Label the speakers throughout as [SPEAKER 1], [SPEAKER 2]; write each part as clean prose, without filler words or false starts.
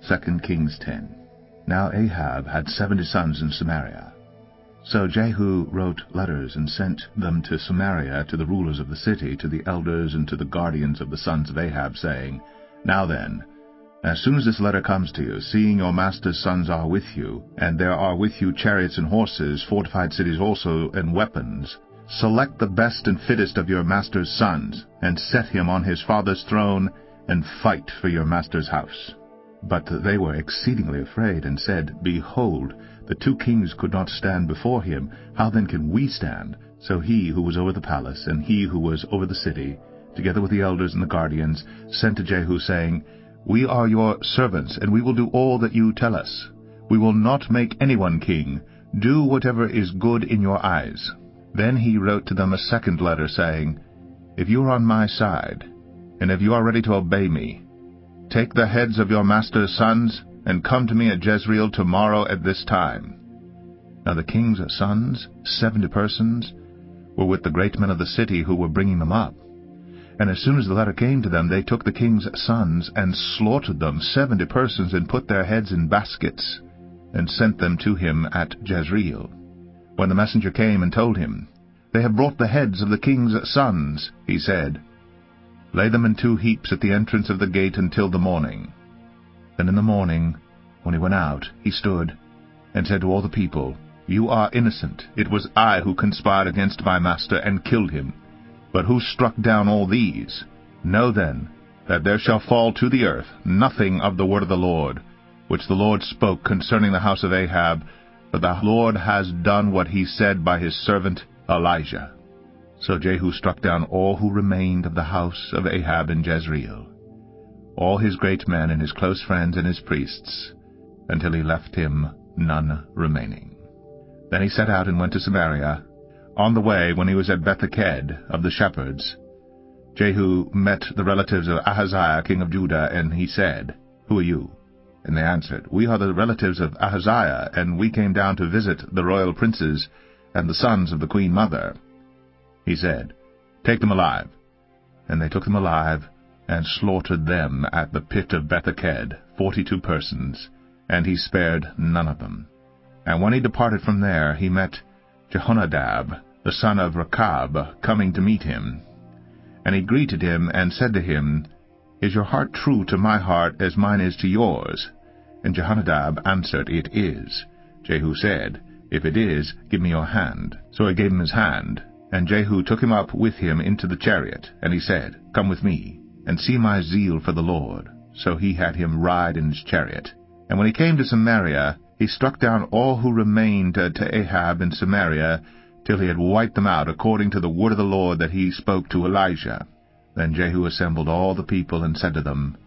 [SPEAKER 1] 2 Kings 10. Now Ahab had 70 sons in Samaria. So Jehu wrote letters and sent them to Samaria to the rulers of the city, to the elders and to the guardians of the sons of Ahab, saying, Now then, as soon as this letter comes to you, seeing your master's sons are with you, and there are with you chariots and horses, fortified cities also, and weapons, select the best and fittest of your master's sons, and set him on his father's throne, and fight for your master's house. But they were exceedingly afraid, and said, Behold, the 2 kings could not stand before him. How then can we stand? So he who was over the palace, and he who was over the city, together with the elders and the guardians, sent to Jehu, saying, We are your servants, and we will do all that you tell us. We will not make anyone king. Do whatever is good in your eyes. Then he wrote to them a second letter, saying, If you are on my side, and if you are ready to obey me, take the heads of your master's sons, and come to me at Jezreel tomorrow at this time. Now the king's sons, 70 persons, were with the great men of the city who were bringing them up. And as soon as the letter came to them, they took the king's sons, and slaughtered them, 70 persons, and put their heads in baskets, and sent them to him at Jezreel. When the messenger came and told him, They have brought the heads of the king's sons, he said, Lay them in 2 heaps at the entrance of the gate until the morning. Then in the morning, when he went out, he stood, and said to all the people, You are innocent. It was I who conspired against my master, and killed him. But who struck down all these? Know then, that there shall fall to the earth nothing of the word of the Lord, which the Lord spoke concerning the house of Ahab, for the Lord has done what he said by his servant Elijah. So Jehu struck down all who remained of the house of Ahab in Jezreel, all his great men and his close friends and his priests, until he left him none remaining. Then he set out and went to Samaria. On the way, when he was at Betheked of the shepherds, Jehu met the relatives of Ahaziah king of Judah, and he said, Who are you? And they answered, We are the relatives of Ahaziah, and we came down to visit the royal princes and the sons of the queen mother. He said, Take them alive. And they took them alive, and slaughtered them at the pit of Betheked, 42 persons, and he spared none of them. And when he departed from there, he met Jehonadab, the son of Rechab, coming to meet him. And he greeted him, and said to him, Is your heart true to my heart, as mine is to yours? And Jehonadab answered, It is. Jehu said, If it is, give me your hand. So he gave him his hand. And Jehu took him up with him into the chariot, and he said, Come with me, and see my zeal for the Lord. So he had him ride in his chariot. And when he came to Samaria, he struck down all who remained to Ahab in Samaria, till he had wiped them out, according to the word of the Lord that he spoke to Elijah. Then Jehu assembled all the people, and said to them,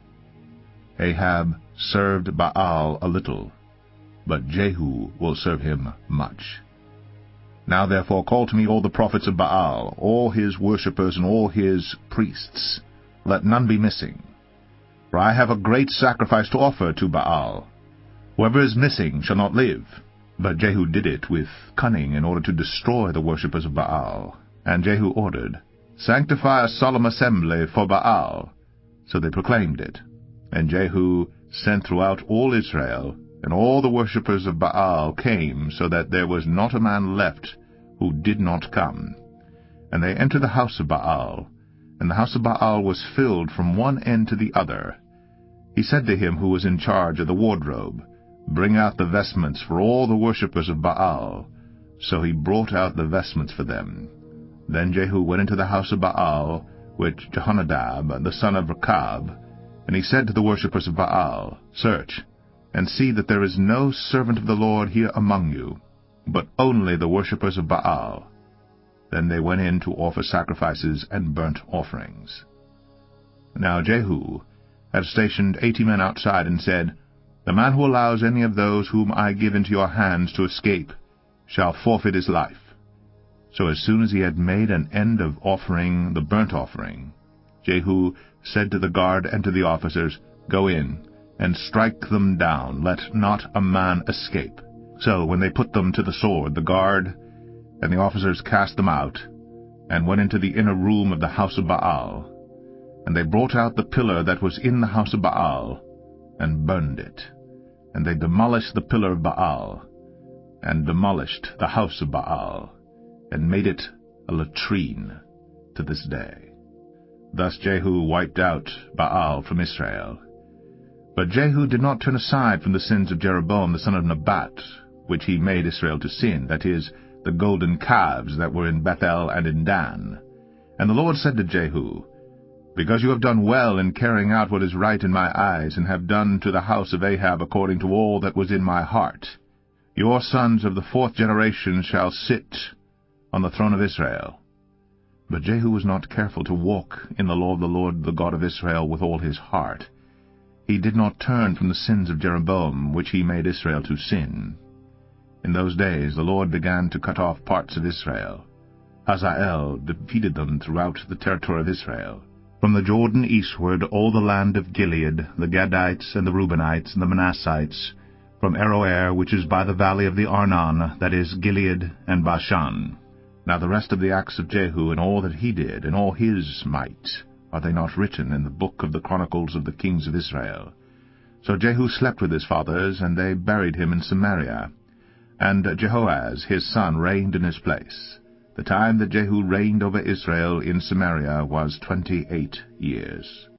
[SPEAKER 1] Ahab served Baal a little, but Jehu will serve him much. Now therefore call to me all the prophets of Baal, all his worshippers, and all his priests. Let none be missing. For I have a great sacrifice to offer to Baal. Whoever is missing shall not live. But Jehu did it with cunning, in order to destroy the worshippers of Baal. And Jehu ordered, Sanctify a solemn assembly for Baal. So they proclaimed it. And Jehu sent throughout all Israel, and all the worshippers of Baal came, so that there was not a man left who did not come. And they entered the house of Baal, and the house of Baal was filled from one end to the other. He said to him who was in charge of the wardrobe, Bring out the vestments for all the worshippers of Baal. So he brought out the vestments for them. Then Jehu went into the house of Baal, which Jehonadab, the son of Rechab, and he said to the worshippers of Baal, Search, and see that there is no servant of the Lord here among you, but only the worshippers of Baal. Then they went in to offer sacrifices and burnt offerings. Now Jehu had stationed 80 men outside, and said, The man who allows any of those whom I give into your hands to escape shall forfeit his life. So as soon as he had made an end of offering the burnt offering, Jehu said to the guard and to the officers, Go in, and strike them down, let not a man escape. So when they put them to the sword, the guard and the officers cast them out, and went into the inner room of the house of Baal. And they brought out the pillar that was in the house of Baal, and burned it. And they demolished the pillar of Baal, and demolished the house of Baal, and made it a latrine to this day. Thus Jehu wiped out Baal from Israel. But Jehu did not turn aside from the sins of Jeroboam the son of Nebat, which he made Israel to sin, that is, the golden calves that were in Bethel and in Dan. And the Lord said to Jehu, Because you have done well in carrying out what is right in my eyes, and have done to the house of Ahab according to all that was in my heart, your sons of the 4th generation shall sit on the throne of Israel. But Jehu was not careful to walk in the law of the Lord the God of Israel with all his heart. He did not turn from the sins of Jeroboam, which he made Israel to sin. In those days the Lord began to cut off parts of Israel. Hazael defeated them throughout the territory of Israel. From the Jordan eastward all the land of Gilead, the Gadites and the Reubenites and the Manassites, from Aroer, which is by the valley of the Arnon, that is, Gilead and Bashan. Now the rest of the acts of Jehu, and all that he did, and all his might, are they not written in the book of the chronicles of the kings of Israel? So Jehu slept with his fathers, and they buried him in Samaria. And Jehoaz his son reigned in his place. The time that Jehu reigned over Israel in Samaria was 28 years.